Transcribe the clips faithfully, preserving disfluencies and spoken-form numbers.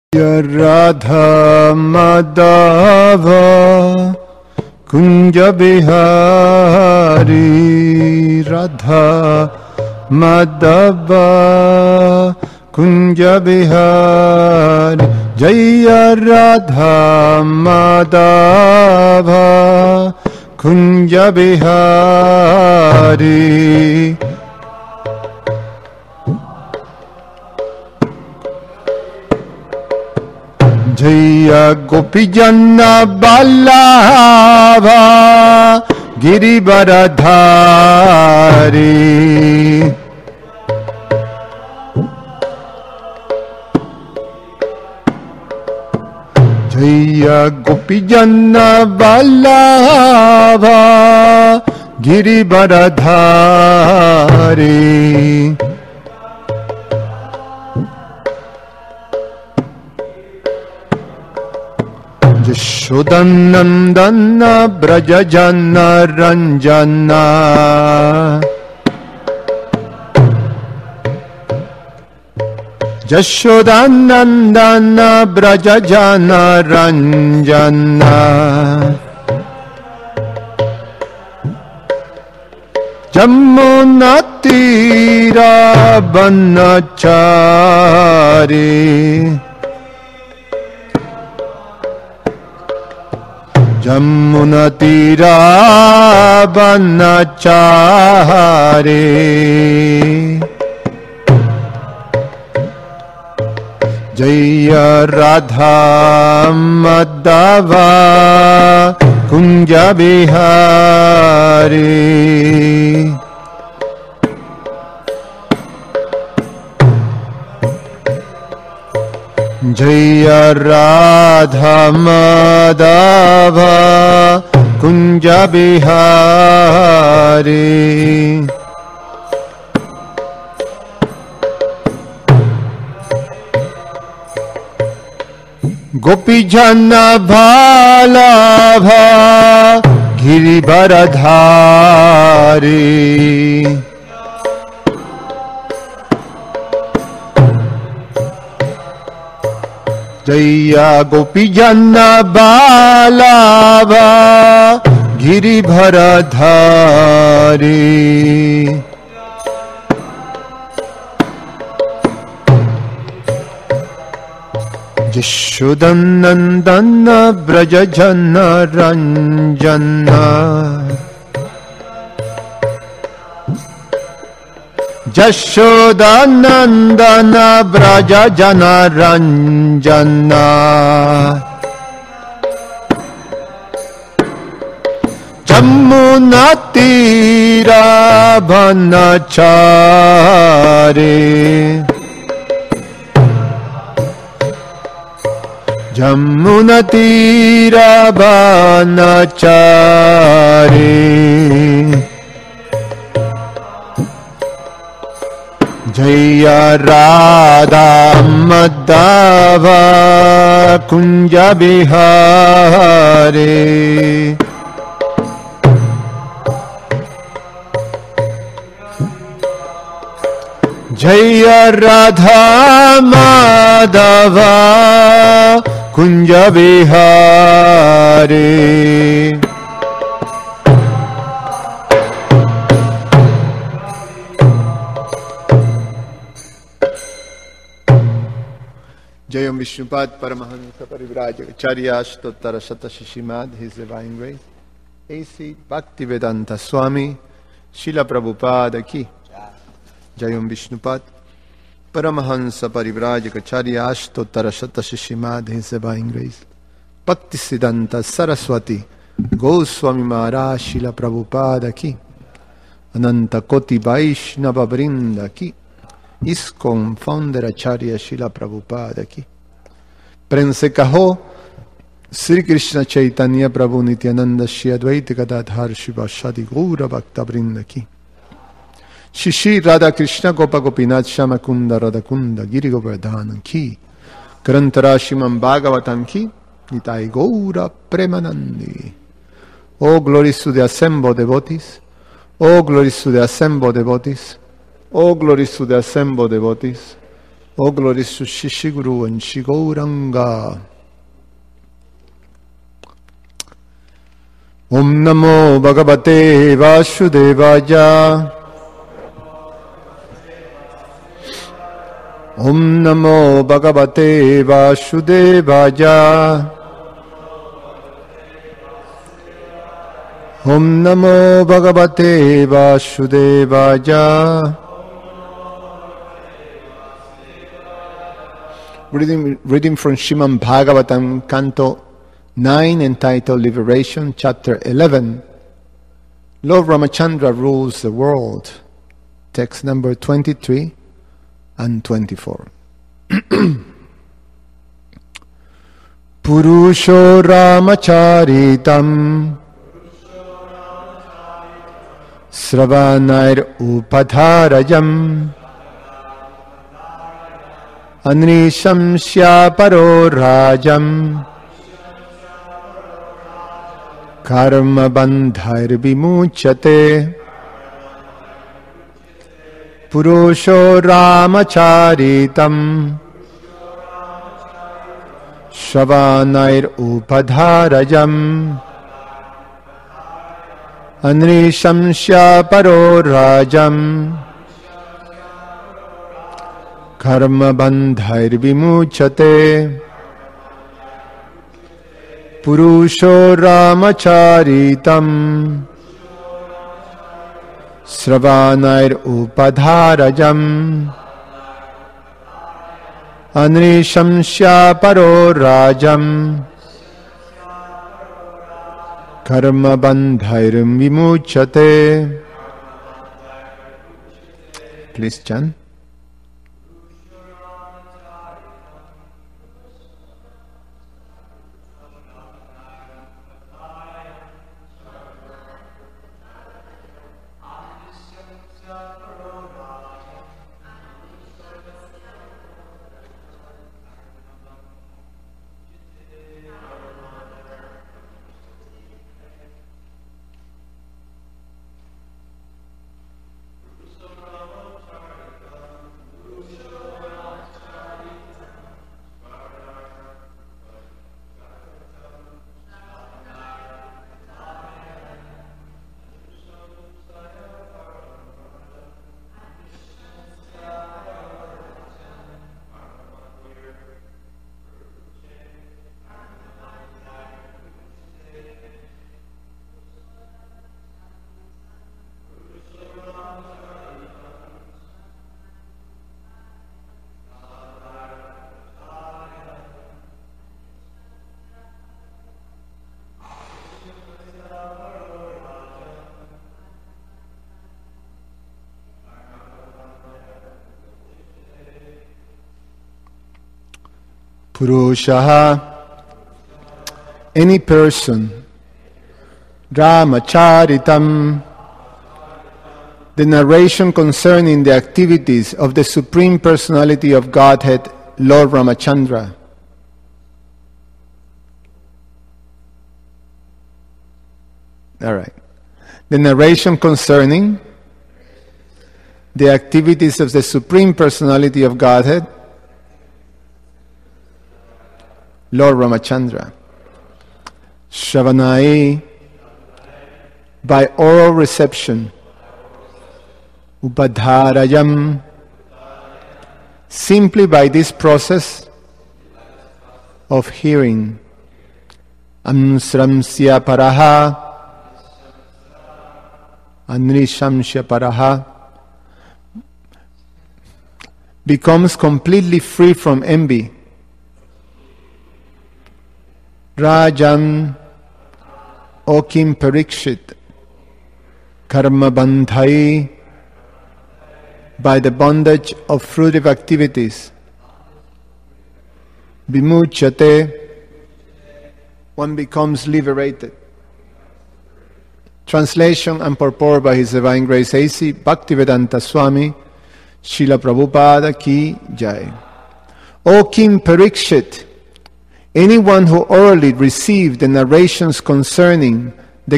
Radha Madhava Kunja Bihari Radha Madhava Kunja Bihari Jaya Radha Madhava Kunja Bihari Jaya Gopijana Ballabha Girivaradhari Jaya Gopijana Ballabha Girivaradhari Yashodanandana Brajajana Ranjana Yashodanandana Brajajana Ranjana Jamuna Tira Banachari Jamuna Tira Banachari Jaya Radha Madhava Kunja Bihari Jaya Radha Madhava Kunja Bihari Gopijana Ballabha Girivaradhari Jaya Gopijana Ballabha Girivaradhari Yashodanandana Brajajana Ranjana Yashodanandana Brajajana Ranjana Jamuna Tira Banachari Jamuna Tira Banachari Jaya Radha Madhava Kunja Bihari Jaya Radha Madhava Kunja Bihari Jayam Vishnupad Paramahansa Parivrajacharya Ashtottara Shatashishimad, his divine grace, A C Bhaktivedanta Swami Srila Prabhupada ki Jayam Vishnupad Paramahansa Parivrajacharya Ashtottara Shatashishimad, his divine grace, Bhaktisiddhanta Saraswati Goswami Maharaj Srila Prabhupada ki Ananta Koti Vaishnava Vrinda ki ISKCON Founder Acharya Srila Prabhupada ki Prem se kaho Sri Krishna Chaitanya Prabhu Nityananda Shri Advaita Gadadhar Shivashadi Gaura Bhakta Vrinda ki Shri Shri Radha Krishna Gopa Gopinath Shama Kunda Radha Kunda Giri Govardhan ki Grantara Shriman Bhagavatam ki Nitai Gaura Premanandi. Oh glories to the assembled devotees, oh glories to the assembled devotees, oh glories to the assembled devotees, O glories to Shishiguru and Shigauranga. Om Namo Bhagavate Vasudevaya. Om Namo Bhagavate Vasudevaya. Om Namo Bhagavate Vasudevaya. Reading, reading from Srimad Bhagavatam, Canto nine, entitled Liberation, Chapter eleven. Lord Ramachandra rules the world. Text number twenty-three and twenty-four. Purusho Ramacharitam Sravanair Upadharajam Anrisham Syaparo Rajam Karma Bandhair Vimuchyate. Purusho Ramacharitam Shravanair Upadharajam Anrisham Syaparo Rajam Karma Bandhair Vimuchyate. Purusho Ramacharitam Sravanair Upadharajam Anrisham Syaparo Rajam Karma Bandhair Vimuchyate. Please chant. Purushaha, any person, Ramacharitam, the narration concerning the activities of the Supreme Personality of Godhead, Lord Ramachandra. All right. The narration concerning the activities of the Supreme Personality of Godhead, Lord Ramachandra. Shravanai, by oral reception. Upadharayam, simply by this process of hearing. Amsramsya paraha, anrishamsya paraha, becomes completely free from envy. Rajan, O King Parikshit, karma bandhai, by the bondage of fruitive activities. Vimuchyate, one becomes liberated. Translation and purport by His Divine Grace A C Bhaktivedanta Swami Srila Prabhupada Ki Jai. O King Parikshit, anyone who orally received the narrations concerning the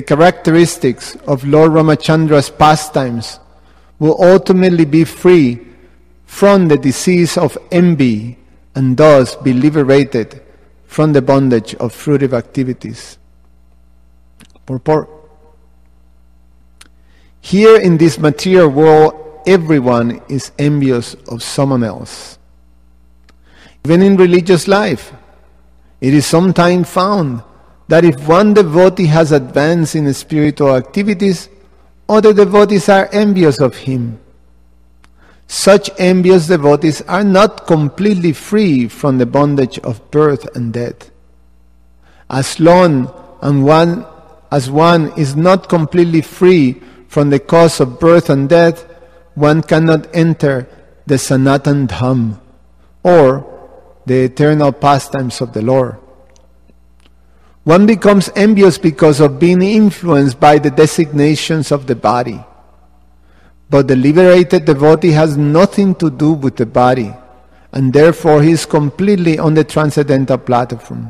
characteristics of Lord Ramachandra's pastimes will ultimately be free from the disease of envy and thus be liberated from the bondage of fruitive activities. Purport. Here in this material world, everyone is envious of someone else. Even in religious life, it is sometimes found that if one devotee has advanced in spiritual activities, other devotees are envious of him. Such envious devotees are not completely free from the bondage of birth and death. As long and one, as one is not completely free from the cause of birth and death, one cannot enter the Sanatan Dham, or the eternal pastimes of the Lord. One becomes envious because of being influenced by the designations of the body. But the liberated devotee has nothing to do with the body, and therefore he is completely on the transcendental platform.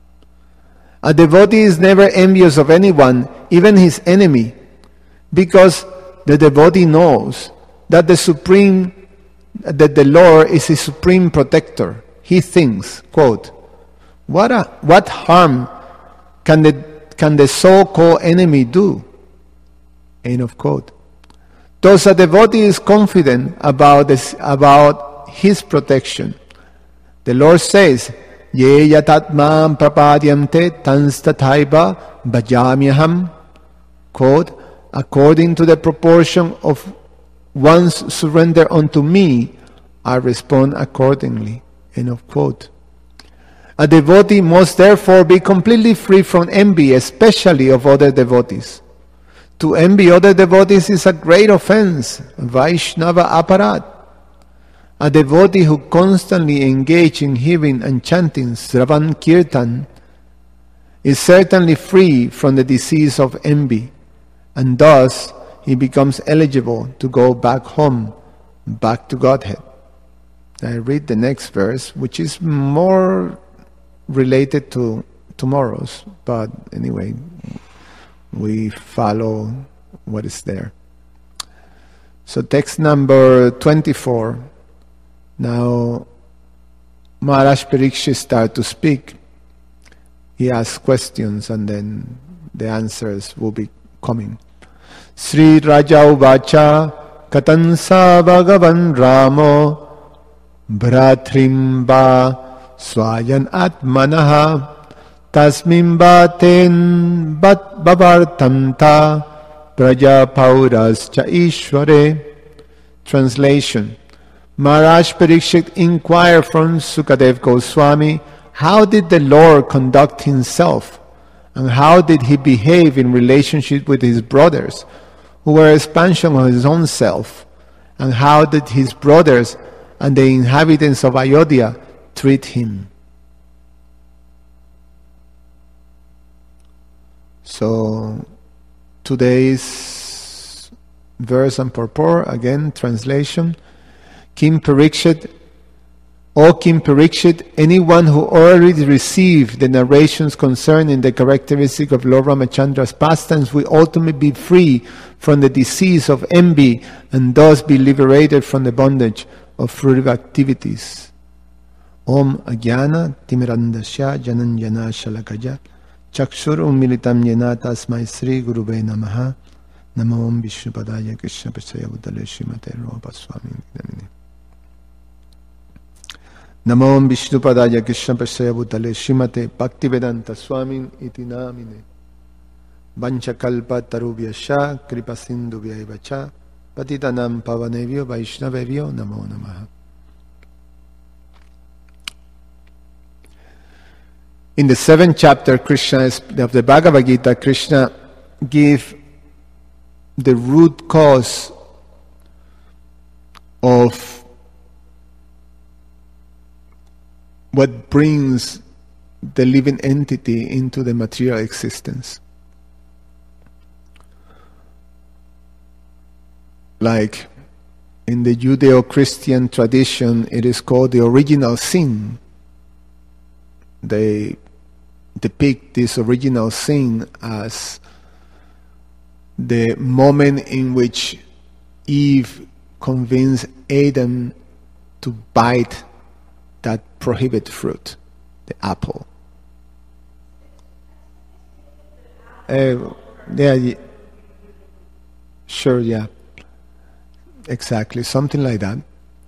A devotee is never envious of anyone, even his enemy, because the devotee knows that the supreme, that the Lord is his supreme protector. He thinks, quote, what a, what harm can the can the so-called enemy do? End of quote. Thus a devotee is confident about this, about his protection. The Lord says, Ye yatatmam prapadyante tanstataiva bhajamyaham. Quote, according to the proportion of one's surrender unto me, I respond accordingly. End of quote. A devotee must therefore be completely free from envy, especially of other devotees. To envy other devotees is a great offense, Vaishnava aparat. A devotee who constantly engages in hearing and chanting Sravan Kirtan is certainly free from the disease of envy, and thus he becomes eligible to go back home, back to Godhead. I read the next verse, which is more related to tomorrow's, but anyway, we follow what is there. So text number twenty-four. Now Maharaj Parikshit starts to speak. He asks questions and then the answers will be coming. Sri Raja Uvacha Katansa Bhagavan Ramo Bhratrimba Swayan Atmanaha Tasmimba ten bat bavartanta praja paurascha ishvare. Translation. Maharaj Parikshit inquired from Sukadev Goswami, how did the Lord conduct himself and how did he behave in relationship with his brothers who were expansion of his own self, and how did his brothers and the inhabitants of Ayodhya treat him? So, today's verse and purport, again, translation. King Parikshit, O King Parikshit, anyone who already received the narrations concerning the characteristic of Lord Ramachandra's pastimes will ultimately be free from the disease of envy and thus be liberated from the bondage of fruitive activities. Om Ajnana Timirandasya Jananjana Shalakaya Chakshur Umilitam Yena Tasmai Sri Gurube Namaha Namo Om Vishnupadaya Krishna Prasaya Buddhale Srimate Rupa Swami Vidamini. Namo Om Vishnupadaya Krishna Prasaya Buddhale Srimate Bhaktivedanta Swami Iti Namine Vanchakalpa Tarubhyascha Kripa Sindhubhyaiva Cha Patitanam Pavanevyo Vaishnavevyo Namo Namaha. In the seventh chapter Krishna of the Bhagavad Gita, Krishna gives the root cause of what brings the living entity into the material existence. Like in the Judeo-Christian tradition, it is called the original sin. They depict this original sin as the moment in which Eve convinced Adam to bite that prohibited fruit, the apple. Uh, yeah, sure, yeah. Exactly, something like that.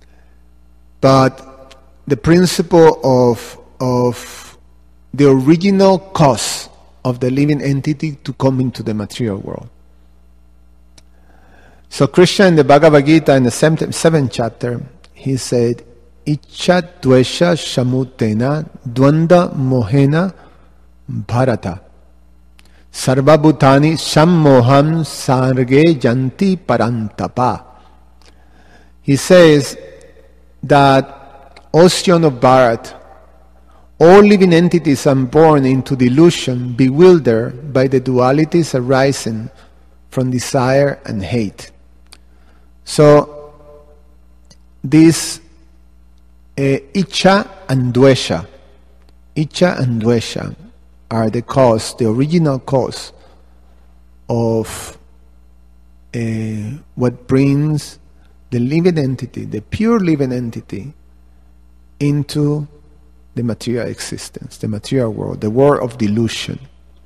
But the principle of of the original cause of the living entity to come into the material world. So Krishna in the Bhagavad Gita in the seventh chapter, he said, Icha dvesha shamutena dvanda mohena bharata sarva bhutani sammoham sarge janti parantapa. He says that ocean of Bharat, all living entities are born into delusion, bewildered by the dualities arising from desire and hate. So, this uh, Icha and Dvesha, Icha and Dvesha are the cause, the original cause of uh, what brings the living entity, the pure living entity, into the material existence, the material world, the world of delusion.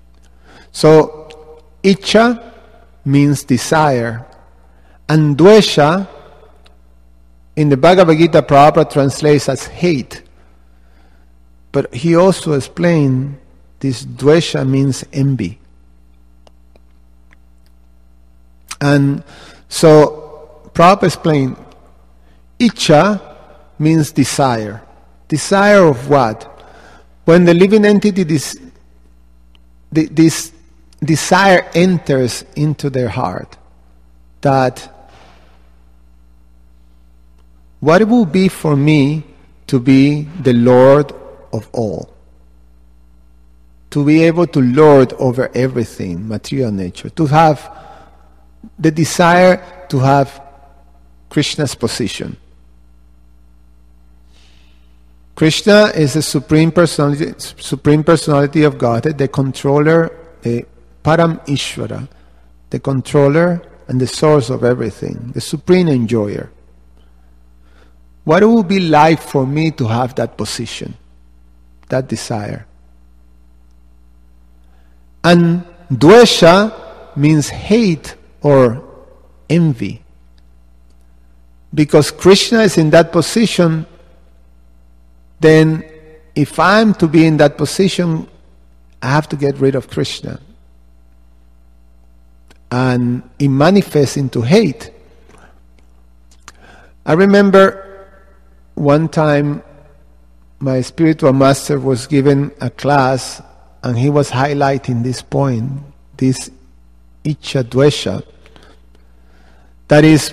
So, Icha means desire, and Dvesha, in the Bhagavad Gita, Prabhupada translates as hate. But he also explained this Dvesha means envy. And so, Prabhupada explained, Icha means desire. Desire of what? When the living entity, this, this desire enters into their heart, that what it will be for me to be the Lord of all, to be able to lord over everything, material nature, to have the desire to have Krishna's position. Krishna is the supreme personality, supreme personality of Godhead, the controller, the Param Ishvara, the controller and the source of everything, the supreme enjoyer. What it would be like for me to have that position, that desire? And Dvesha means hate or envy. Because Krishna is in that position, then if I'm to be in that position, I have to get rid of Krishna. And it manifests into hate. I remember one time my spiritual master was given a class and he was highlighting this point, this Icha Dvesha, that is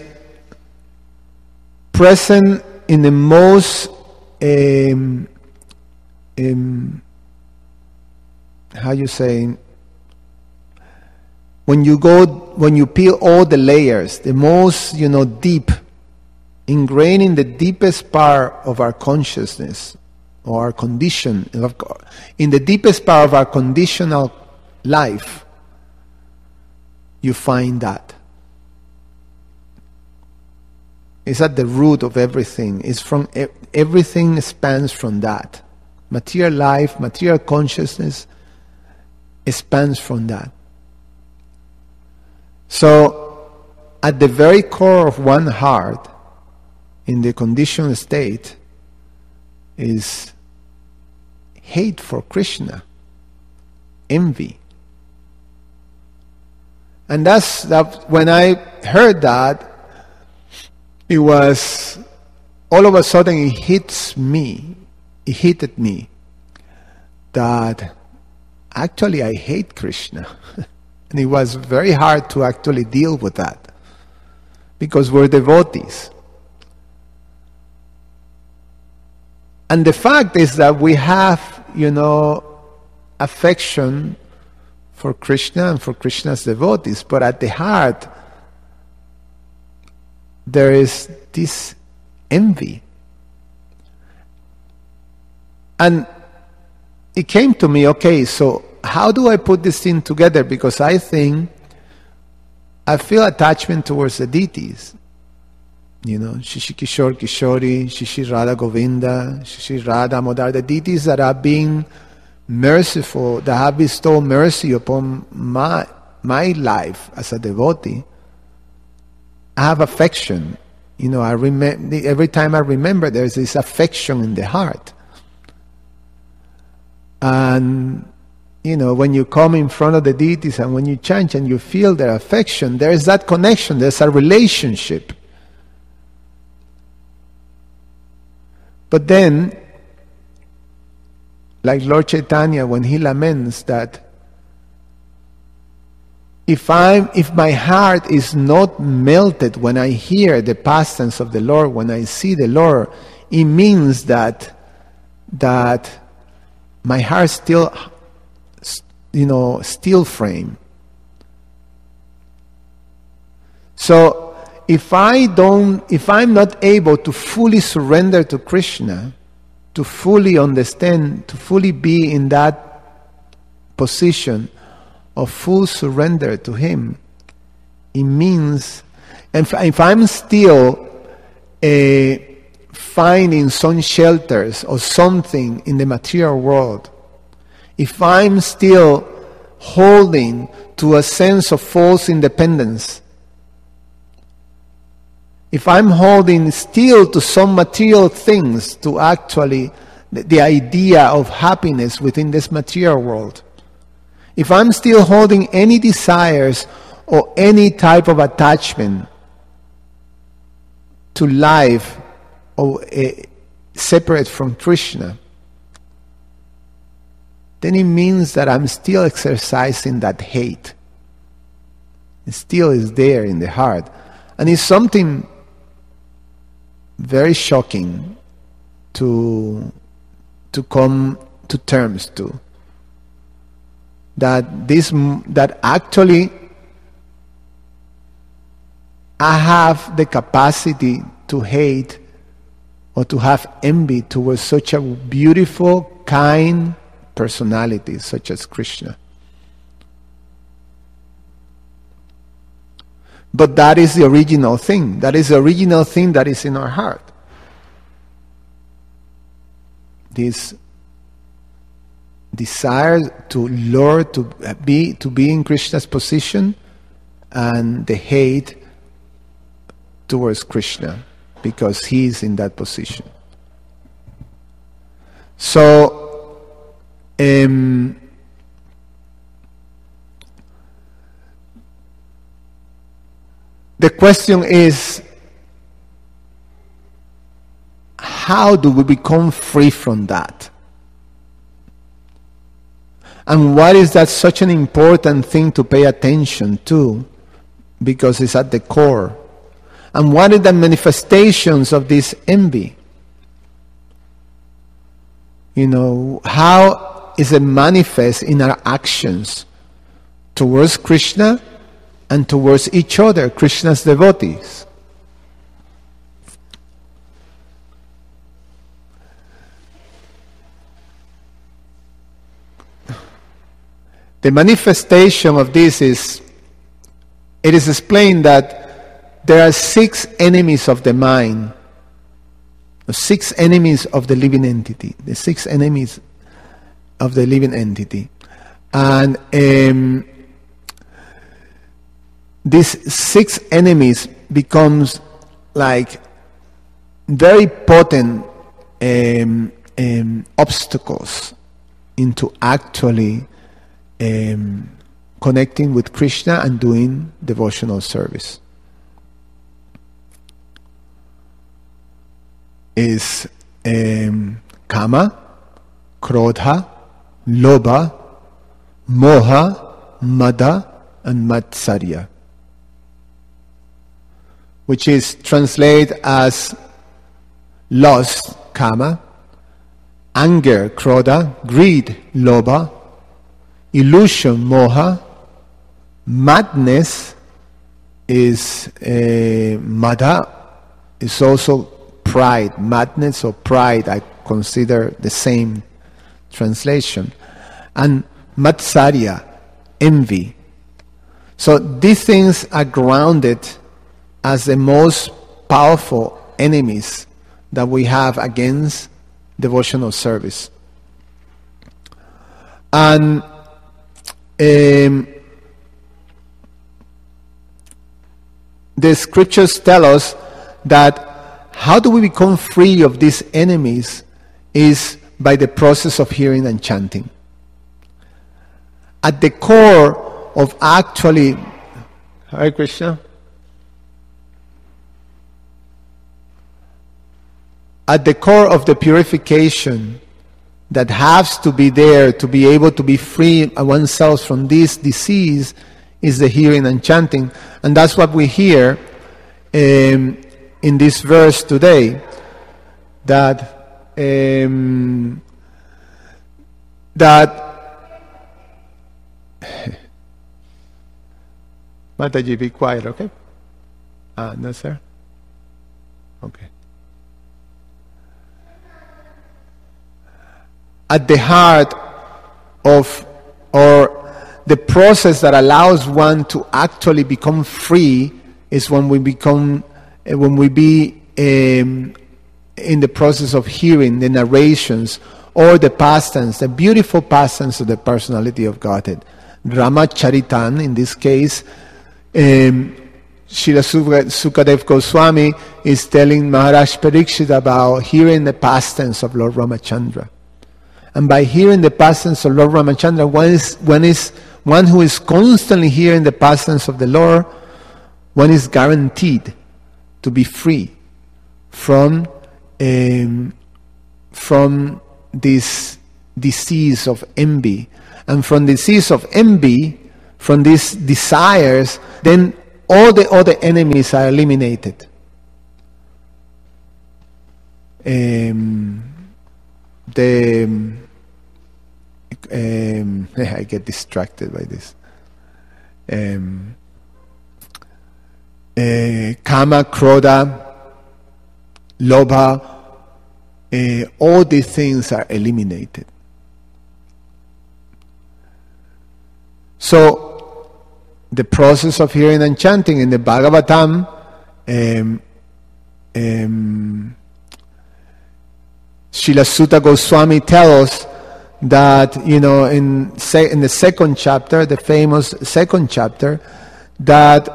present in the most um, um, how you say, when you go, when you peel all the layers, the most, you know, deep, ingrained in the deepest part of our consciousness, or our condition, in the deepest part of our conditional life, you find that. It's at the root of everything. It's from everything spans from that. Material life, material consciousness expands from that. So, at the very core of one heart, in the conditioned state, is hate for Krishna, envy. And that's that. When I heard that, it was all of a sudden it hits me, it hit me that actually I hate Krishna. And it was very hard to actually deal with that because we're devotees. And the fact is that we have, you know, affection for Krishna and for Krishna's devotees, but at the heart there is this envy. And it came to me, okay, so how do I put this thing together? Because I think I feel attachment towards the deities. You know, Shishi Kishore Kishori, Shishi Radha Govinda, Shishi Radha Modar, the deities that have been merciful, that have bestowed mercy upon my, my life as a devotee. I have affection. You know, I remember, every time I remember, there's this affection in the heart. And, you know, when you come in front of the deities and when you chant and you feel their affection, there is that connection, there's a relationship. But then, like Lord Chaitanya, when he laments that if I'm, if my heart is not melted when I hear the pastimes of the Lord, when I see the Lord, it means that that my heart still, you know, steel frame. So if I don't, if I'm not able to fully surrender to Krishna, to fully understand, to fully be in that position of full surrender to Him, it means, if, if I'm still uh, finding some shelters or something in the material world, if I'm still holding to a sense of false independence, if I'm holding still to some material things, to actually the, the idea of happiness within this material world, if I'm still holding any desires or any type of attachment to life or uh, separate from Krishna, then it means that I'm still exercising that hate. It still is there in the heart. And it's something very shocking to, to come to terms to. That this, that actually I have the capacity to hate or to have envy towards such a beautiful, kind personality such as Krishna. But that is the original thing. That is the original thing that is in our heart. This desire to Lord, to be to be in Krishna's position, and the hate towards Krishna because he is in that position. So, um, the question is, how do we become free from that? And why is that such an important thing to pay attention to? Because it's at the core. And what are the manifestations of this envy? You know, how is it manifest in our actions towards Krishna and towards each other, Krishna's devotees? The manifestation of this is, it is explained that there are six enemies of the mind, six enemies of the living entity, the six enemies of the living entity. And um, these six enemies becomes like very potent um, um, obstacles into actually Um, connecting with Krishna and doing devotional service. Is um, Kama, Krodha, Lobha, Moha, Mada, and Matsarya, which is translated as lust, Kama, anger, Krodha, greed, Lobha, illusion, moha, madness is uh, mada, is also pride. Madness or pride, I consider the same translation. And matsarya, envy. So these things are grounded as the most powerful enemies that we have against devotional service. And um, the scriptures tell us that how do we become free of these enemies is by the process of hearing and chanting. At the core of actually, Hare Krishna, at the core of the purification that has to be there to be able to be free oneself from this disease is the hearing and chanting. And that's what we hear um, in this verse today, that um, that Mataji, be quiet, okay? Ah, no, sir? Okay. At the heart of, or the process that allows one to actually become free is when we become, when we be um, in the process of hearing the narrations or the past tense, the beautiful past tense of the personality of Godhead. Ramacharitan, in this case, um, Srila Sukadev Goswami is telling Maharaj Parikshit about hearing the past tense of Lord Ramachandra. And by hearing the past tense of Lord Ramachandra, one is, one is one who is constantly hearing the past tense of the Lord, one is guaranteed to be free from um, from this disease of envy. And from the disease of envy, from these desires, then all the other enemies are eliminated. Um, the um, I get distracted by this. Um, uh, Kama, Krodha, Lobha, uh, all these things are eliminated. So, the process of hearing and chanting in the Bhagavatam, um, um, Srila Sutta Goswami tells us that, you know, in, se- in the second chapter, the famous second chapter, that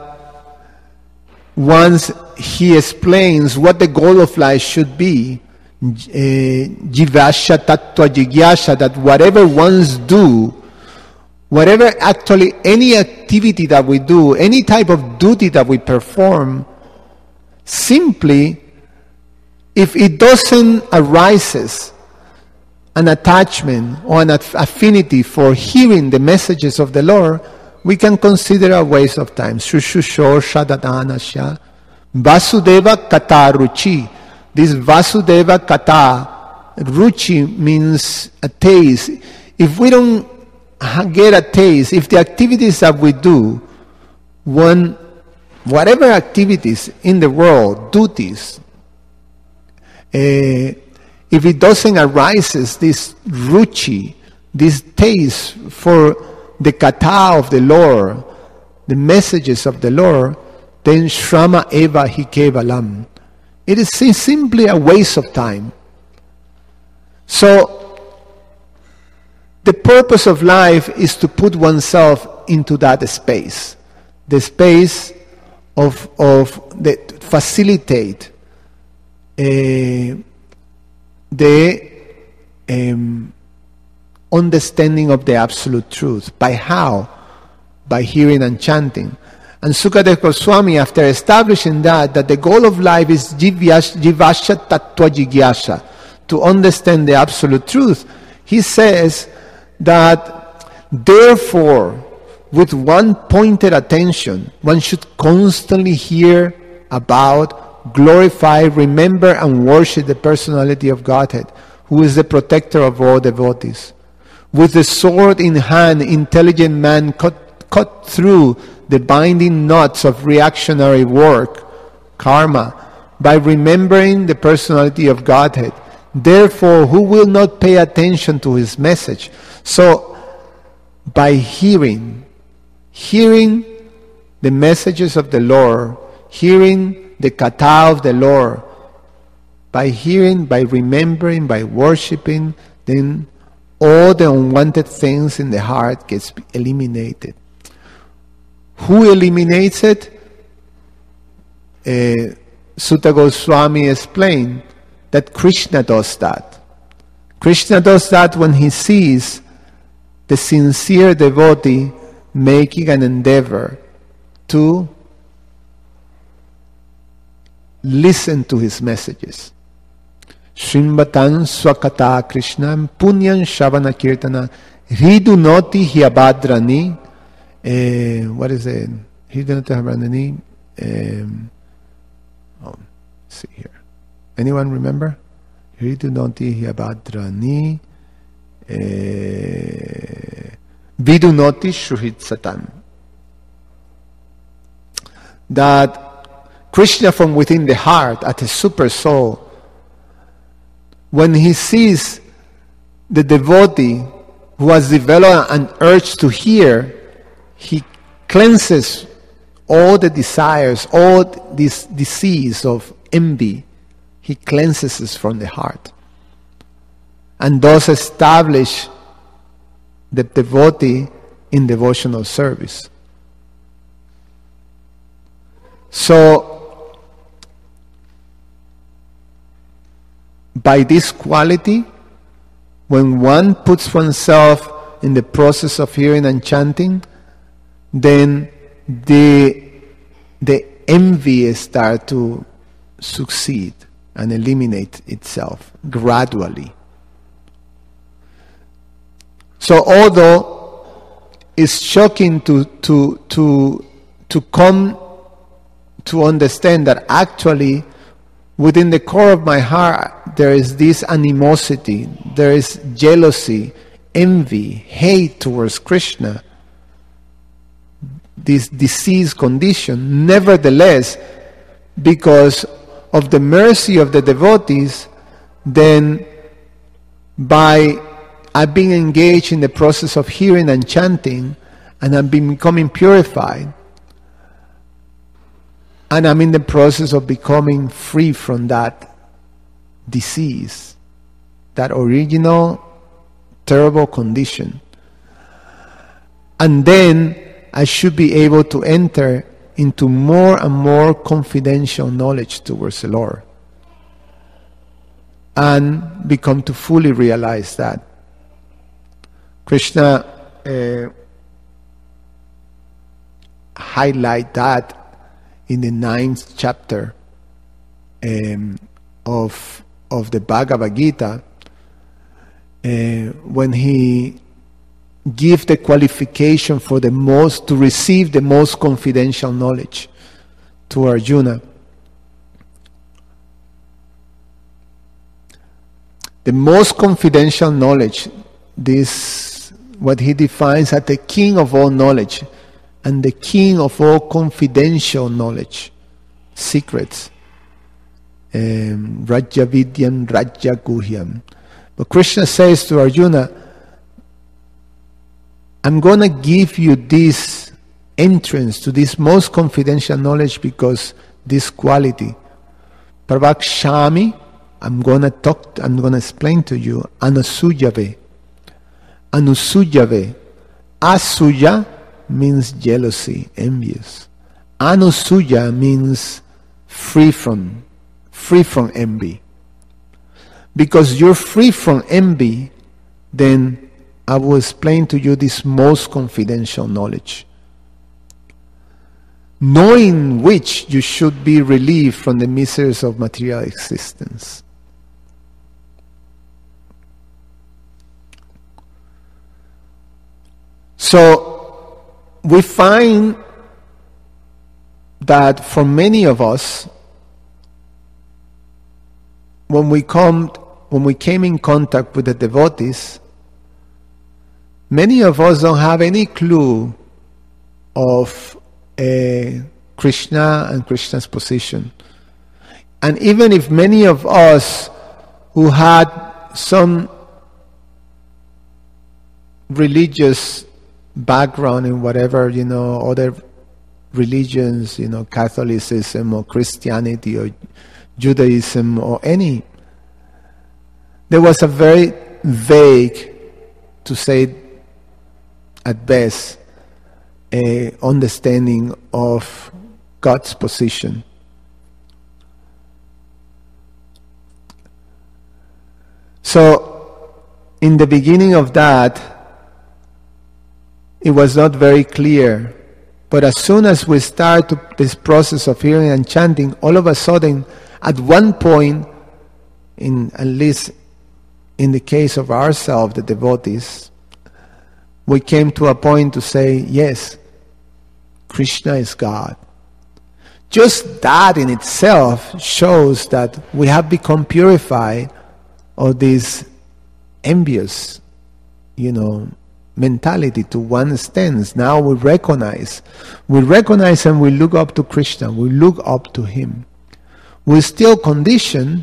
once he explains what the goal of life should be, Jivasya Tattva Jigyasha, that whatever ones do, whatever actually, any activity that we do, any type of duty that we perform, simply, if it doesn't arises an attachment or an affinity for hearing the messages of the Lord, we can consider a waste of time. Shushusho Shadadanasya Vasudeva Kata Ruchi. This Vasudeva Kata Ruchi means a taste. If we don't get a taste, if the activities that we do, one, whatever activities in the world, duties, uh, if it doesn't arises this ruchi, this taste for the kata of the Lord, the messages of the Lord, then shrama eva hi kevalam. It is simply a waste of time. So, the purpose of life is to put oneself into that space, the space of of the facilitate uh, the um, understanding of the absolute truth. By how? By hearing and chanting. And Sukadev Goswami, after establishing that, that the goal of life is jivasya tattva jigyasha, to understand the absolute truth, he says that therefore, with one pointed attention, one should constantly hear about, glorify, remember, and worship the personality of Godhead, who is the protector of all devotees. With the sword in hand, intelligent man cut, cut through the binding knots of reactionary work, karma, by remembering the personality of Godhead. Therefore, who will not pay attention to his message? So, by hearing, hearing the messages of the Lord, hearing the kata of the Lord, by hearing, by remembering, by worshipping, then all the unwanted things in the heart gets eliminated. Who eliminates it? Uh, Sutta Goswami explained that Krishna does that. Krishna does that when he sees the sincere devotee making an endeavor to listen to his messages. Shrimbatan swakata Krishnam punyan shavana kirtana hridunoti hyabadrani. Uh, what is it? Hridunoti hyabadrani. Um, oh, let's see here. Anyone remember? Hridunoti hyabadrani. Vidunoti shuhit satan. That Krishna from within the heart, at his super soul, when he sees the devotee who has developed an urge to hear, he cleanses all the desires, all this disease of envy. He cleanses it from the heart, and thus establish the devotee in devotional service. So, by this quality, when one puts oneself in the process of hearing and chanting, then the, the envy starts to succeed and eliminate itself gradually. So although it's shocking to, to, to, to come to understand that actually within the core of my heart there is this animosity, there is jealousy, envy, hate towards Krishna, this disease condition, nevertheless, because of the mercy of the devotees, then by I've been engaged in the process of hearing and chanting, and I'm becoming purified, and I'm in the process of becoming free from that disease, that original terrible condition. And then I should be able to enter into more and more confidential knowledge towards the Lord, and become to fully realize that. Krishna uh, highlight that in the ninth chapter um, of of the Bhagavad Gita, uh, when he gives the qualification for the most to receive the most confidential knowledge to Arjuna. The most confidential knowledge, this what he defines as the king of all knowledge and the king of all confidential knowledge, secrets. Um, Rajya Vidyam Rajya Guhyam. But Krishna says to Arjuna, I'm going to give you this entrance to this most confidential knowledge because this quality. Pravakshami, I'm going to talk, I'm going to explain to you, Anusujave. Anusujave. Asuya means jealousy, envious. Anusuya means free from, free from envy. Because you're free from envy, then I will explain to you this most confidential knowledge, knowing which you should be relieved from the miseries of material existence. So we find that for many of us, when we come, when we came in contact with the devotees, many of us don't have any clue of uh, Krishna and Krishna's position. And even if many of us who had some religious background in whatever, you know, other religions, you know, Catholicism or Christianity or Judaism or any. There was a very vague, to say at best, a understanding of God's position. So, in the beginning of that, it was not very clear. But as soon as we start to, this process of hearing and chanting, all of a sudden, at one point, in at least in the case of ourselves, the devotees, we came to a point to say, yes, Krishna is God. Just that in itself shows that we have become purified of this envious, you know, mentality to one extent. Now we recognize, we recognize and we look up to Krishna, we look up to Him. We're still conditioned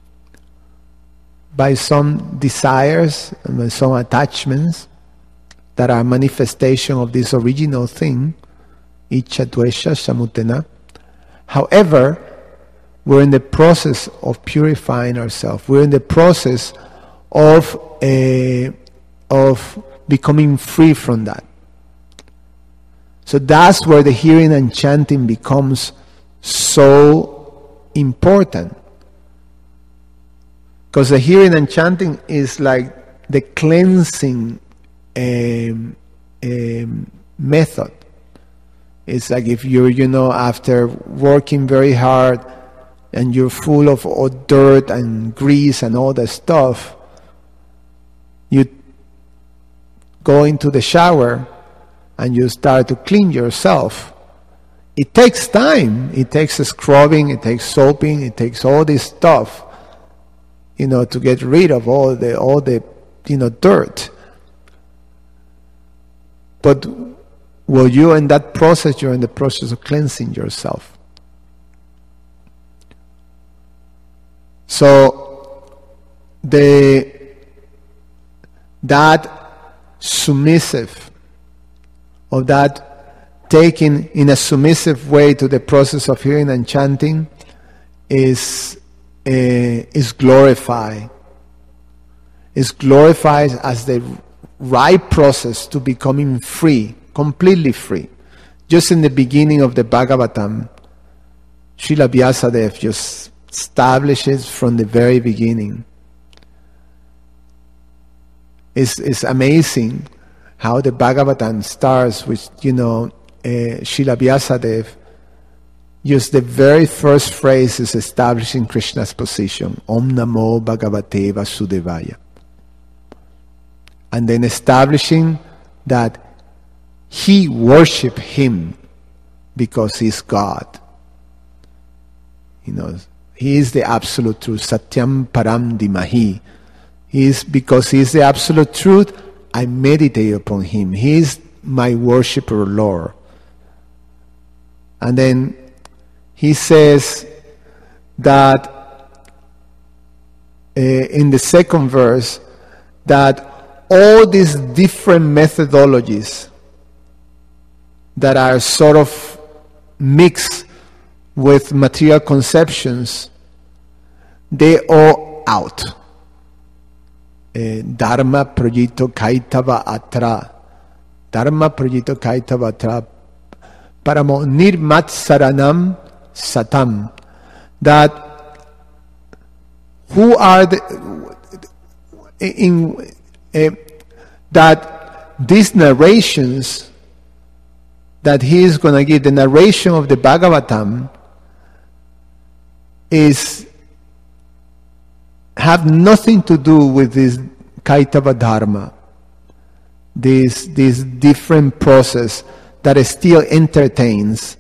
by some desires and by some attachments that are manifestation of this original thing, Ichcha, Dvesha, Samutena. However, we're in the process of purifying ourselves. We're in the process of uh, of becoming free from that. So that's where the hearing and chanting becomes so important. Because the hearing and chanting is like the cleansing um, um, method. It's like if you're, you know, after working very hard and you're full of all dirt and grease and all that stuff, you go into the shower and you start to clean yourself. It takes time. It takes scrubbing, it takes soaping, it takes all this stuff, you know, to get rid of all the all the you know dirt. But while you're in that process, you're in the process of cleansing yourself. So the that submissive, of that taking in a submissive way to the process of hearing and chanting is uh, is glorified. Is glorified as the right process to becoming free, completely free. Just in the beginning of the Bhagavatam, Srila Vyasadeva just establishes from the very beginning. It's, it's amazing how the Bhagavatam starts with, you know, uh, Srila Vyasadeva, just the very first phrase is establishing Krishna's position, Om Namo Bhagavate Vasudevaya. And then establishing that he worship him because he's God. You know, he is the absolute truth. Satyam Param Dimahi. He is, because he is the absolute truth, I meditate upon him. He is my worshipper Lord. And then he says that uh, in the second verse, that all these different methodologies that are sort of mixed with material conceptions, they are out. Uh, Dharma projito kaitava atra. Dharma projito kaitava atra. Paramo nirmatsaranam satam. That who are the in uh, that these narrations that he is going to give, the narration of the Bhagavatam, is have nothing to do with this Kaitava Dharma, this this different process that still entertains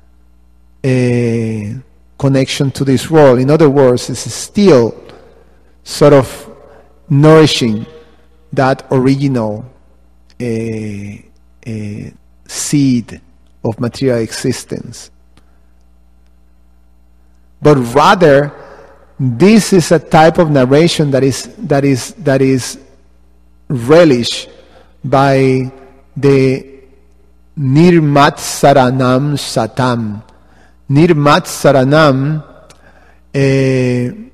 a connection to this world. In other words, it's still sort of nourishing that original uh, uh, seed of material existence. But rather, this is a type of narration that is that is that is relished by the Nirmatsaranam Satam. Nirmatsaranam, uh, the,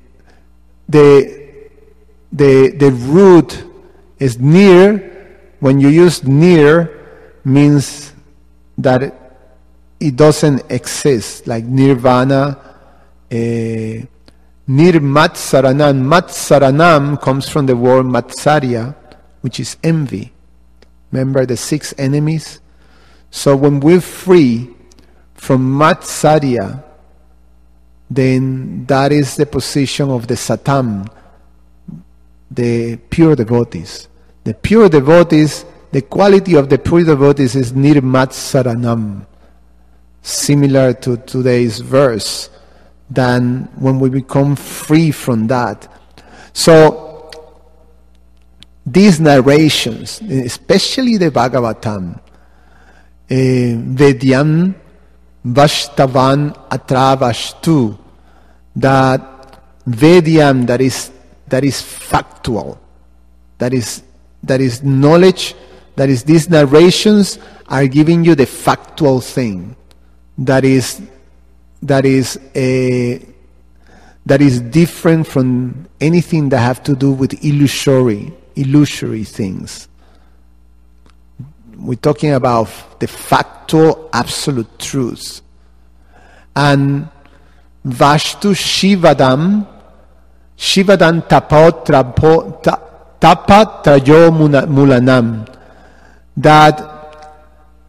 the, the root is near. When you use near, means that it, it doesn't exist, like nirvana. Uh, Nirmatsaranam. Matsaranam comes from the word matsarya, which is envy. Remember the six enemies? So when we're free from matsarya, then that is the position of the satam, the pure devotees. The pure devotees, the quality of the pure devotees is nirmatsaranam, similar to today's verse, than when we become free from that. So these narrations, especially the Bhagavatam, uh, Vedyam Vashtavan Atravashtu, that Vedyam, that is that is factual, that is that is knowledge, that is these narrations are giving you the factual thing, that is that is a that is different from anything that have to do with illusory illusory things. We're talking about the factual absolute truths. And Vashtu Shivadam Shivadam Tapo Trapo Tapa Trajo Mulanam, that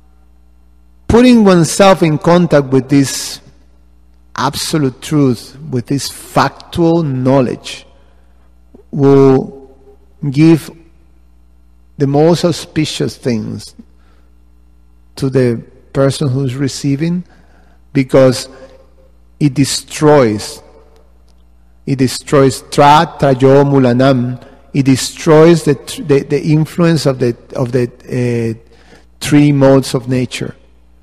putting oneself in contact with this absolute truth, with this factual knowledge, will give the most auspicious things to the person who's receiving, because it destroys it destroys tra trajo mulanam, it destroys the, the the influence of the of the uh, three modes of nature,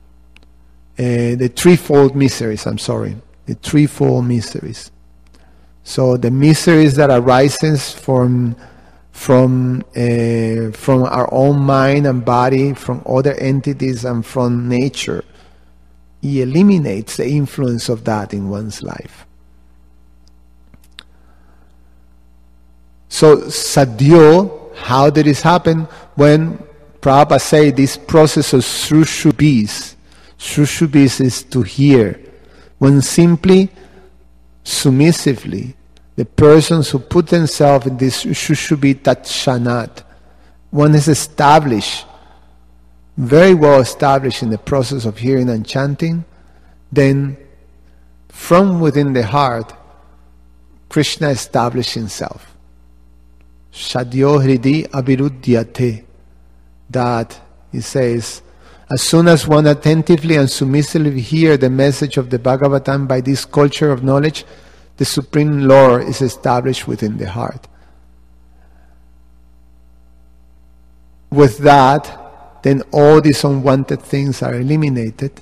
uh, the threefold miseries. I'm sorry, the threefold miseries. So the miseries that arises from from uh, from our own mind and body, from other entities, and from nature, he eliminates the influence of that in one's life. So sadhyo, how did this happen? When Prabhupada say this process of srushubis, srushubis is to hear. When simply, submissively, the persons who put themselves in this shushubi tatshanat, one is established, very well established in the process of hearing and chanting, then from within the heart, Krishna established himself. Shadyo hridi abhiruddhyate, that he says, as soon as one attentively and submissively hear the message of the Bhagavatam by this culture of knowledge, the Supreme Lord is established within the heart. With that, then all these unwanted things are eliminated.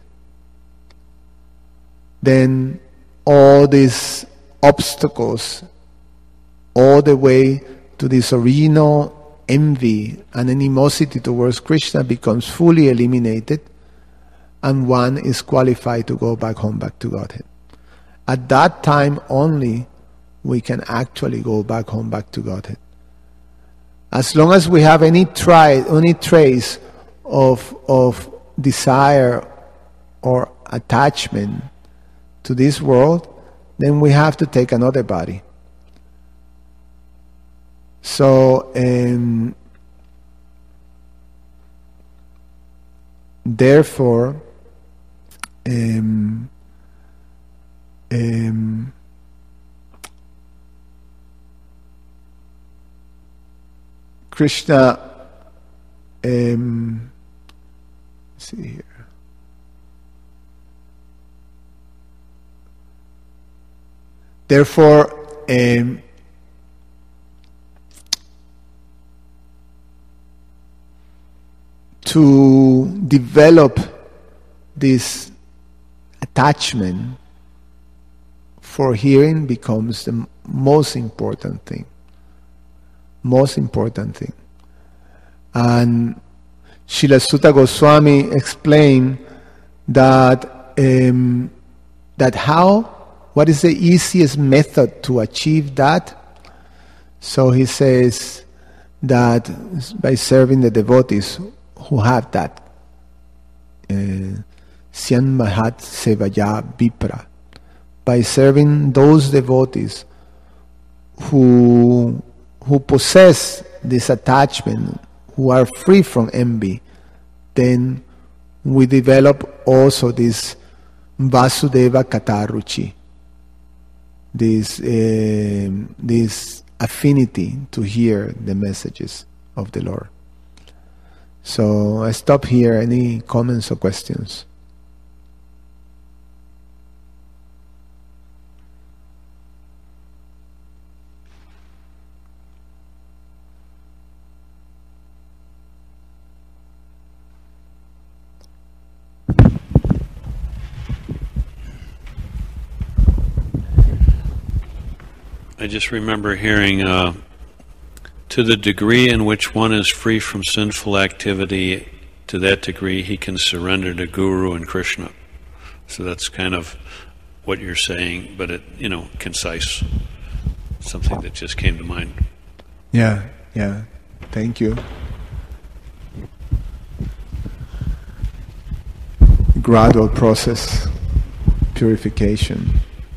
Then all these obstacles, all the way to this original envy and animosity towards Krishna, becomes fully eliminated, and one is qualified to go back home, back to Godhead. At that time only we can actually go back home, back to Godhead. As long as we have any try, any trace of of desire or attachment to this world, then we have to take another body. So um, therefore, um, um, Krishna, um, let's see here. Therefore, um, to develop this attachment for hearing becomes the most important thing. Most important thing. And Srila Sutta Goswami explained that um, that how, what is the easiest method to achieve that? So he says that by serving the devotees who have that. Syan Mahat Sevaya Vipra. By serving those devotees who who possess this attachment, who are free from envy, then we develop also this Vasudeva Kataruchi, this uh, this affinity to hear the messages of the Lord. So I stop here. Any comments or questions? I just remember hearing, uh, to the degree in which one is free from sinful activity, to that degree he can surrender to Guru and Krishna. So that's kind of what you're saying, but it, you know, concise. Something that just came to mind. Yeah, yeah. Thank you. Gradual process, purification.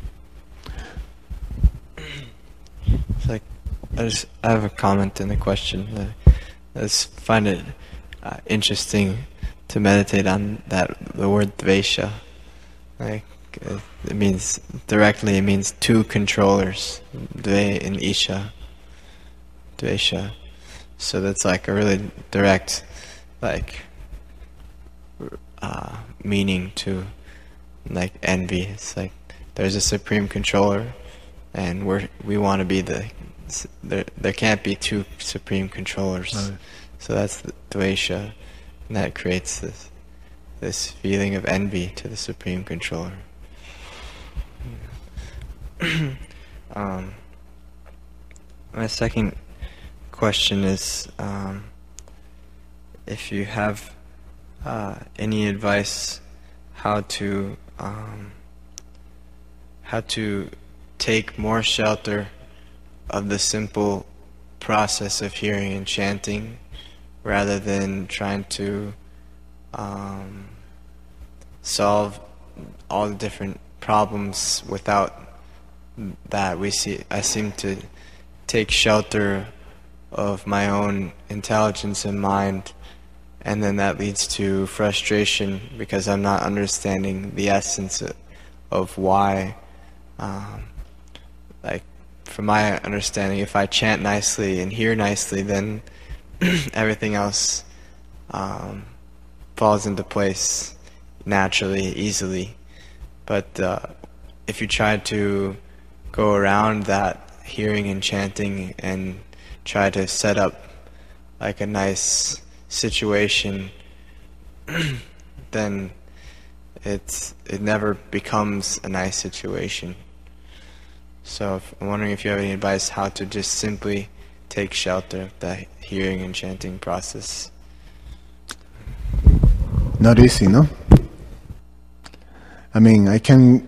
It's like I just I have a comment and a question. Uh, I just find it uh, interesting to meditate on that the word dvesha. Like uh, it means directly. It means two controllers, dve and isha. Dvesha. So that's like a really direct, like, uh, meaning to, like, envy. It's like there's a supreme controller, and we're we want to be the. There, there can't be two supreme controllers. Right. So that's the dvesha, and that creates this this feeling of envy to the supreme controller. um, my second question is, um, if you have uh, any advice how to um, how to take more shelter of the simple process of hearing and chanting, rather than trying to um, solve all the different problems without that. We see, I seem to take shelter of my own intelligence and mind, and then that leads to frustration because I'm not understanding the essence of why. Um, like, from my understanding, if I chant nicely and hear nicely, then everything else um, falls into place naturally, easily. But uh, if you try to go around that hearing and chanting and try to set up like a nice situation, then it's it never becomes a nice situation. So if, I'm wondering if you have any advice how to just simply take shelter of the hearing and chanting process. Not easy, no? I mean, I can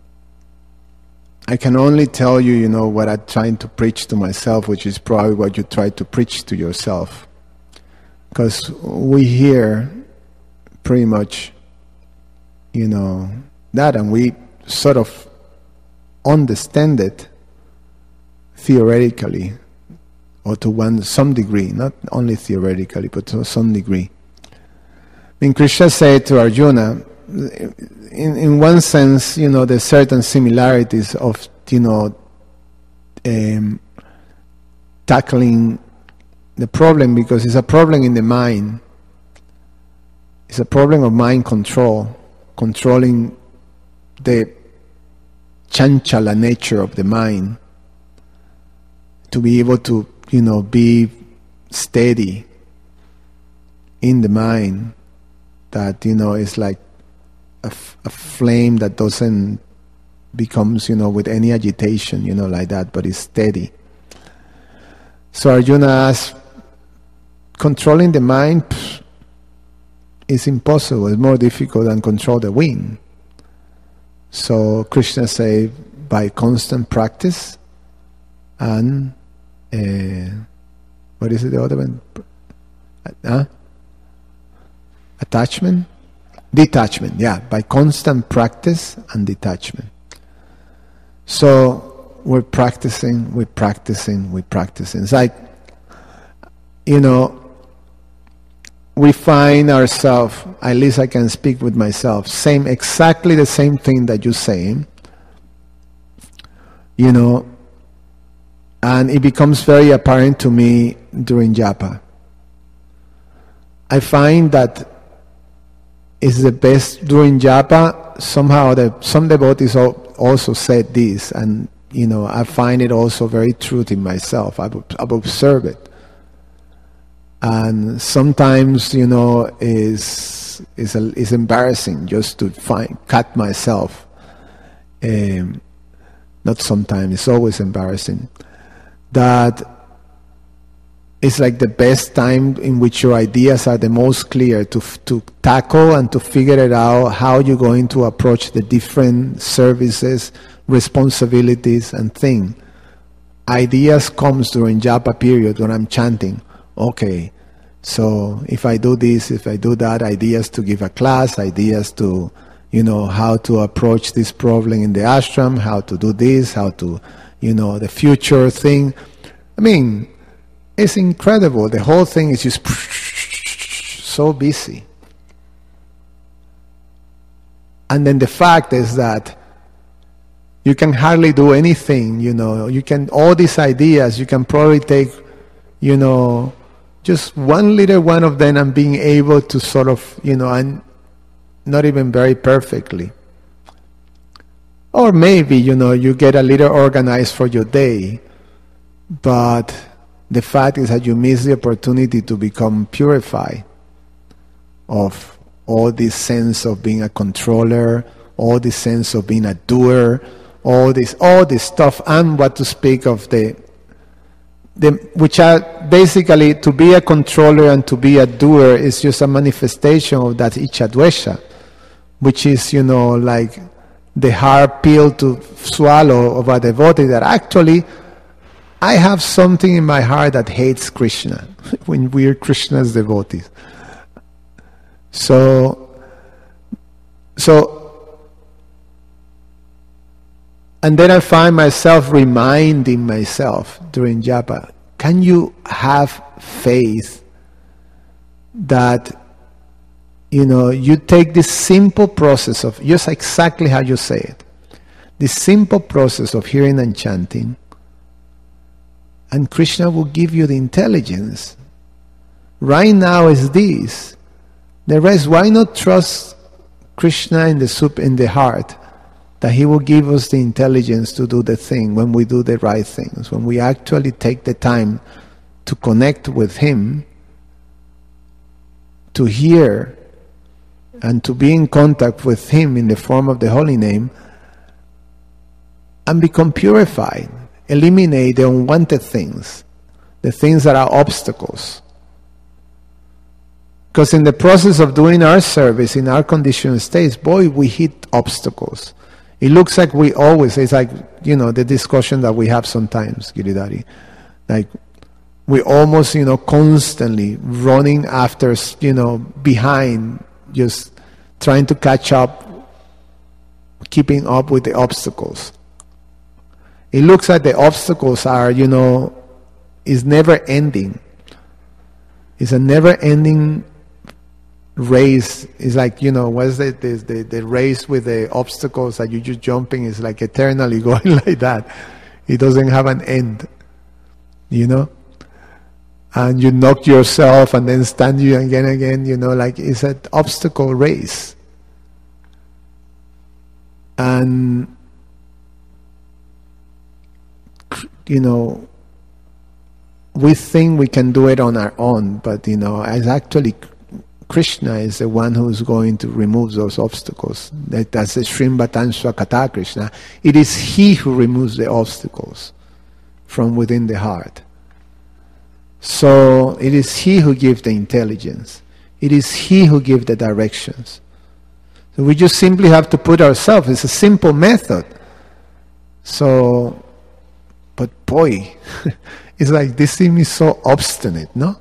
I can only tell you, you know, what I'm trying to preach to myself, which is probably what you try to preach to yourself. Because we hear pretty much, you know, that, and we sort of understand it theoretically, or to one some degree, not only theoretically, but to some degree. I mean, Krishna said to Arjuna, in in one sense, you know, there's certain similarities of, you know, um, tackling the problem, because it's a problem in the mind. It's a problem of mind control, controlling the chanchala nature of the mind, to be able to, you know, be steady in the mind, that, you know, is like a, f- a flame that doesn't becomes, you know, with any agitation, you know, like that, but is steady. So Arjuna asked, controlling the mind, pff, it's impossible. It's more difficult than control the wind. So Krishna say by constant practice and uh, what is it, the other one? Uh, attachment? Detachment, yeah, by constant practice and detachment. So we're practicing, we're practicing, we're practicing. It's like, you know, we find ourselves, at least I can speak with myself, same, exactly the same thing that you're saying, you know, and it becomes very apparent to me during japa. I find that it's the best during japa. Somehow, the, some devotees also said this, and you know, I find it also very true in myself. I've, I've observed it. And sometimes, you know, is is is embarrassing just to find cut myself. Um, not sometimes; it's always embarrassing. That it's like the best time in which your ideas are the most clear to to tackle and to figure it out how you're going to approach the different services, responsibilities, and things. Ideas comes during japa period when I'm chanting. Okay, so if I do this, if I do that, ideas to give a class, ideas to, you know, how to approach this problem in the ashram, how to do this, how to, you know, the future thing. I mean, it's incredible. The whole thing is just so busy. And then the fact is that you can hardly do anything, you know, you can, all these ideas, you can probably take, you know, just one little one of them and being able to sort of, you know, and not even very perfectly. Or maybe, you know, you get a little organized for your day, but the fact is that you miss the opportunity to become purified of all this sense of being a controller, all this sense of being a doer, all this, all this stuff, and what to speak of the The, which are basically, to be a controller and to be a doer is just a manifestation of that ichadvesha, which is, you know, like the hard pill to swallow of a devotee that actually, I have something in my heart that hates Krishna when we're Krishna's devotees. So, so, and then I find myself reminding myself during japa, can you have faith that, you know, you take this simple process of, just exactly how you say it, this simple process of hearing and chanting, and Krishna will give you the intelligence. Right now is this. The rest, why not trust Krishna in the soup, in the heart, that He will give us the intelligence to do the thing when we do the right things, when we actually take the time to connect with Him, to hear and to be in contact with Him in the form of the holy name, and become purified, eliminate the unwanted things, the things that are obstacles. Because in the process of doing our service, in our conditioned states, boy, we hit obstacles. It looks like we always, it's like, you know, the discussion that we have sometimes, Giridhari. Like, we almost, you know, constantly running after, you know, behind, just trying to catch up, keeping up with the obstacles. It looks like the obstacles are, you know, is never ending. It's a never ending race. Is like, you know, what's the, the the the race with the obstacles that you just jumping is like eternally going like that. It doesn't have an end, you know. And you knock yourself and then stand you again, again. You know, like it's an obstacle race. And you know, we think we can do it on our own, but you know, it's actually Krishna is the one who is going to remove those obstacles. That, that's the Srimbhatan Swakata Krishna. It is He who removes the obstacles from within the heart. So it is He who gives the intelligence. It is He who gives the directions. So we just simply have to put ourselves. It's a simple method. So, but boy, it's like this seems so obstinate, no?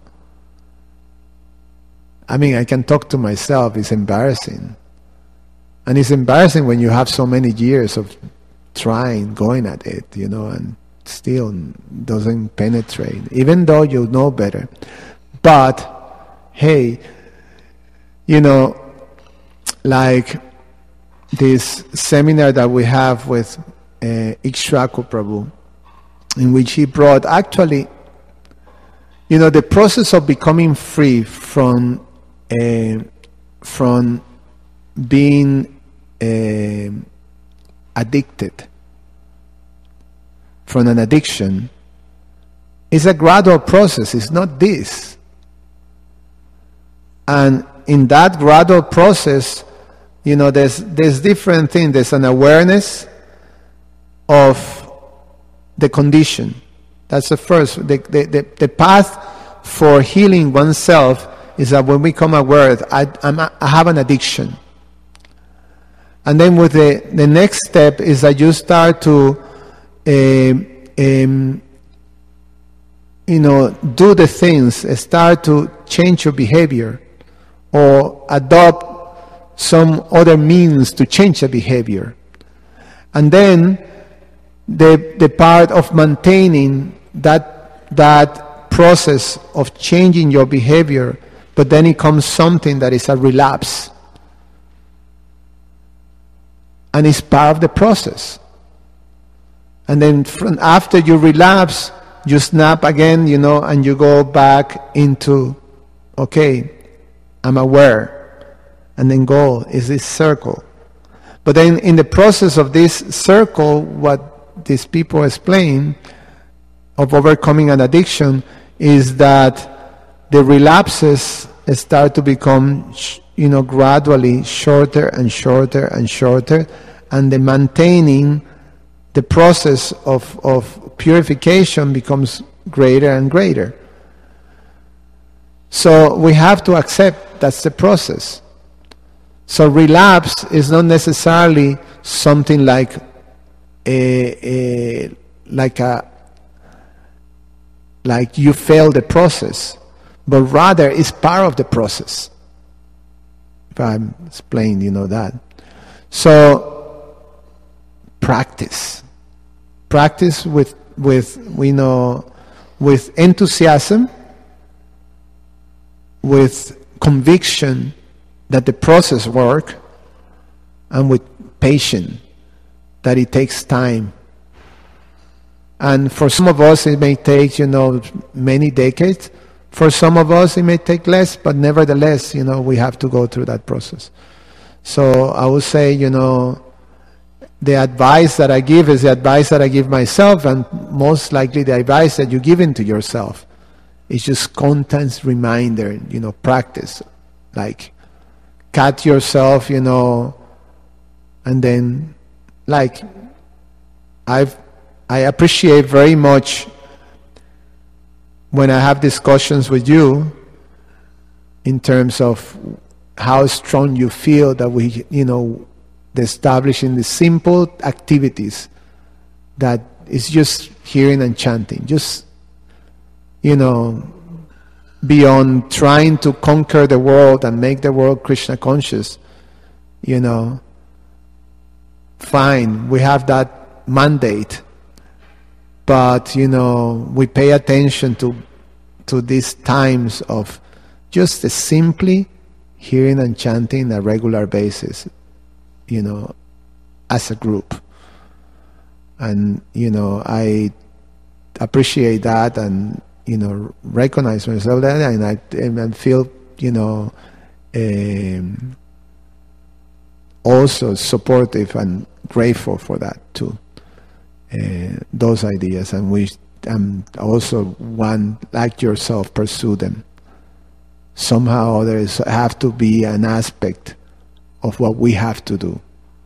I mean, I can talk to myself. It's embarrassing. And it's embarrassing when you have so many years of trying, going at it, you know, and still doesn't penetrate, even though you know better. But, hey, you know, like this seminar that we have with uh, Ikshvaku Prabhu, in which he brought actually, you know, the process of becoming free from uh, from being uh, addicted, from an addiction, is a gradual process. It's not this. And in that gradual process, you know, there's there's different things. There's an awareness of the condition. That's the first. The, the, the, the path for healing oneself is that when we become aware that I, I'm, I have an addiction. And then with the, the next step is that you start to, uh, um, you know, do the things, start to change your behavior or adopt some other means to change the behavior. And then the the part of maintaining that that process of changing your behavior, but then it comes something that is a relapse. And it's part of the process. And then from after you relapse, you snap again, you know, and you go back into, okay, I'm aware. And then go is this circle. But then in the process of this circle, what these people explain of overcoming an addiction is that the relapses start to become, you know, gradually shorter and shorter and shorter, and the maintaining the process of, of purification becomes greater and greater. So we have to accept that's the process. So relapse is not necessarily something like a, a like a like you fail the process, but rather it's part of the process. If I'm explaining, you know that. So practice, practice with with we know with enthusiasm, with conviction that the process work, and with patience, that it takes time. And for some of us it may take, you know, many decades. For some of us it may take less, but nevertheless, you know, we have to go through that process. So I would say, you know, the advice that I give is the advice that I give myself, and most likely the advice that you give into yourself. It's just constant reminder, you know, practice. Like, cut yourself, you know, and then, like, I've, I appreciate very much when I have discussions with you in terms of how strong you feel that we, you know, establishing the simple activities that is just hearing and chanting, just, you know, beyond trying to conquer the world and make the world Krishna conscious, you know, fine, we have that mandate, but, you know, we pay attention to to these times of just the simply hearing and chanting on a regular basis, you know, as a group. And, you know, I appreciate that, and, you know, recognize myself that, and I and feel, you know, um, also supportive and grateful for that too. Uh, those ideas, and we um, also one like yourself pursue them. Somehow there is have to be an aspect of what we have to do,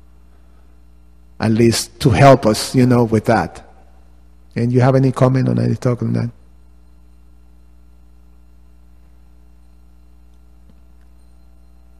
at least to help us, you know, with that. And you have any comment on any talk on that?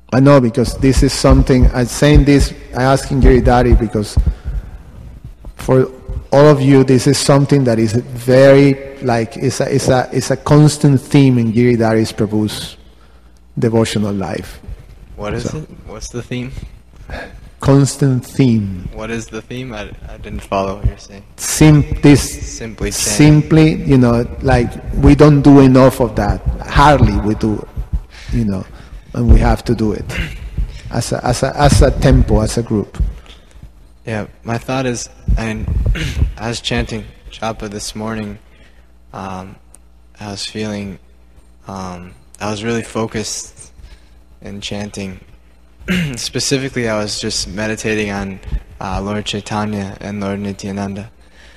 I know, because this is something, I'm saying this, I'm asking Giridhari because for all of you, this is something that is very, like, it's a, it's a, it's a constant theme in Giridhari Prabhu's devotional life. What is So. it? What's the theme? Constant theme. What is the theme? I, I didn't follow what you're saying. Sim- this Simply chanting. simply, you know, like we don't do enough of that. Hardly we do, you know, and we have to do it as a as a as a tempo, as a group. Yeah, my thought is, and I was chanting japa this morning. Um, I was feeling, um, I was really focused in chanting. Specifically, I was just meditating on uh, Lord Chaitanya and Lord Nityananda.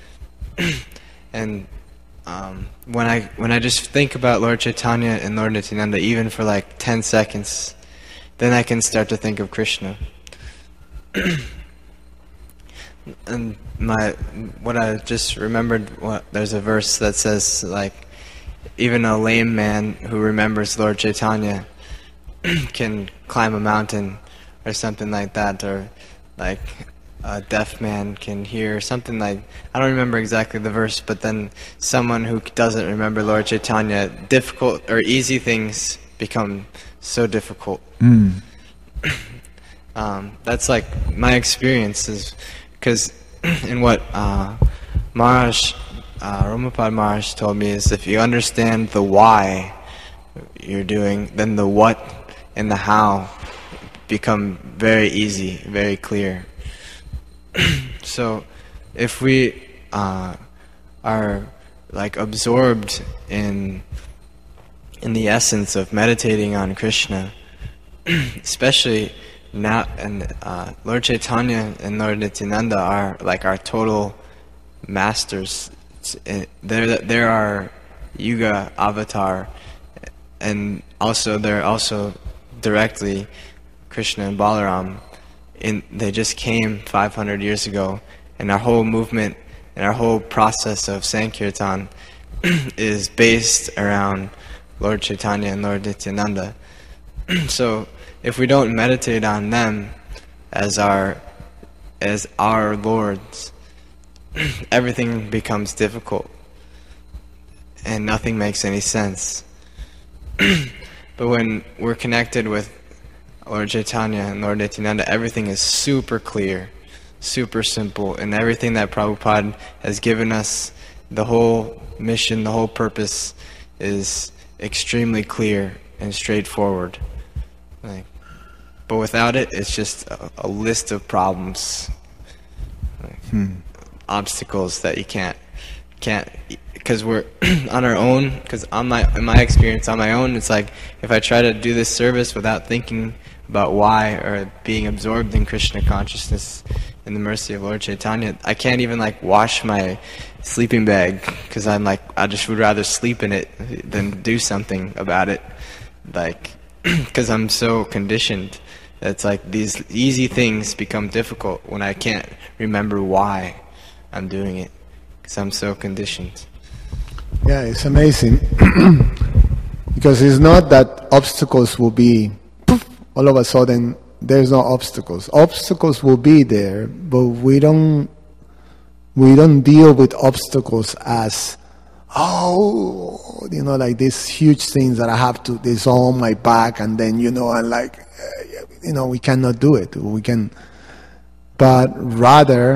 And um, when I when I just think about Lord Chaitanya and Lord Nityananda, even for like ten seconds, then I can start to think of Krishna. And my what I just remembered, what, there's a verse that says, like, even a lame man who remembers Lord Chaitanya can climb a mountain, or something like that, or like a deaf man can hear, something like, I don't remember exactly the verse, but then someone who doesn't remember Lord Chaitanya, difficult or easy things become so difficult. Mm. Um, that's like my experience, is because in what uh, Maharaj, uh, Ramapad Maharaj told me is, if you understand the why you're doing, then the what and the how become very easy, very clear. So if we uh, are like absorbed in in the essence of meditating on Krishna, especially now, and uh, Lord Chaitanya and Lord Nityananda are like our total masters. They're they're our Yuga avatar, and also they're also directly Krishna and Balaram. In they just came five hundred years ago, and our whole movement and our whole process of Sankirtan is based around Lord Chaitanya and Lord Nityananda. So if we don't meditate on them as our as our lords, everything becomes difficult and nothing makes any sense. But when we're connected with Lord Chaitanya and Lord Nityananda, everything is super clear, super simple, and everything that Prabhupada has given us, the whole mission, the whole purpose, is extremely clear and straightforward. Like, but without it, it's just a, a list of problems, like, Hmm. obstacles that you can't can't because we're on our own. Because on my in my experience, on my own, it's like if I try to do this service without thinking about why, or being absorbed in Krishna consciousness and the mercy of Lord Chaitanya, I can't even like wash my sleeping bag, because I'm like, I just would rather sleep in it than do something about it, like, because I'm so conditioned. It's like these easy things become difficult when I can't remember why I'm doing it, because I'm so conditioned. Yeah, it's amazing. Because it's not that obstacles will be, poof, all of a sudden, there's no obstacles. Obstacles will be there, but we don't we don't deal with obstacles as, oh, you know, like these huge things that I have to, this all on my back, and then, you know, and like, you know, we cannot do it. We can, but rather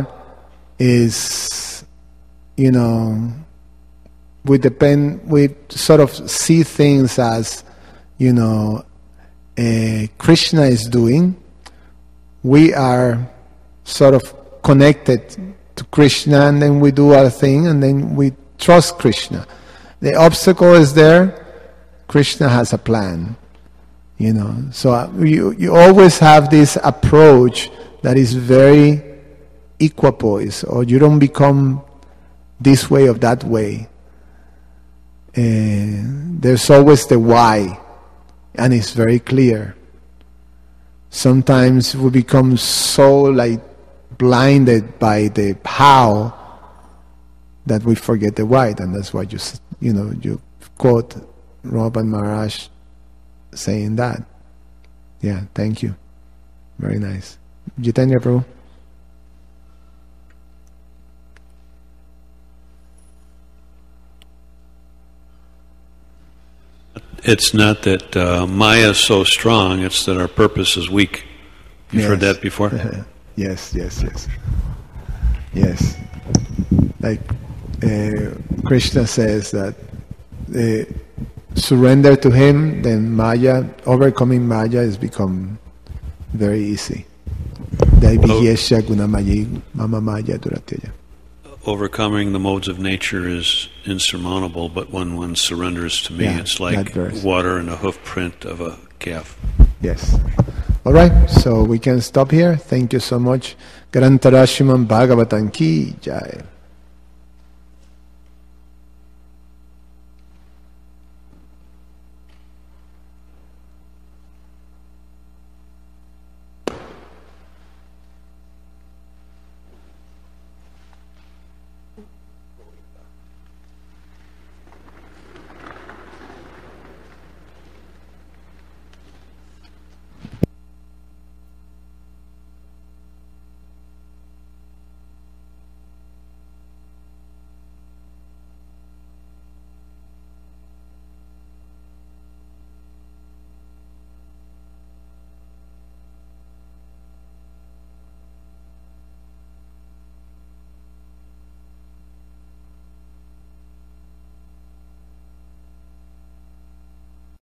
is, you know, we depend, we sort of see things as, you know, uh, Krishna is doing. We are sort of connected to Krishna, and then we do our thing, and then we trust Krishna. The obstacle is there. Krishna has a plan, you know. So you you always have this approach that is very equipoise, or you don't become this way or that way. Uh, there's always the why, and it's very clear. Sometimes we become so like blinded by the how that we forget the why, and that's why you you know you quote Ramapad Maharaj saying that. Yeah, thank you. Very nice. Jitendra Prabhu. It's not that uh, Maya is so strong, it's that our purpose is weak. You've Yes. heard that before? Yes, yes, yes. Yes. Like uh, Krishna says that uh, surrender to him, then Maya, overcoming Maya has become very easy. Daiviyesha gunamayi mama Maya durateya. Overcoming the modes of nature is insurmountable, but when one surrenders to me, Yeah, it's that like verse. water in a hoof print of a calf. Yes. All right, so we can stop here. Thank you so much. Grantarashiman Bhagavatam ki jai.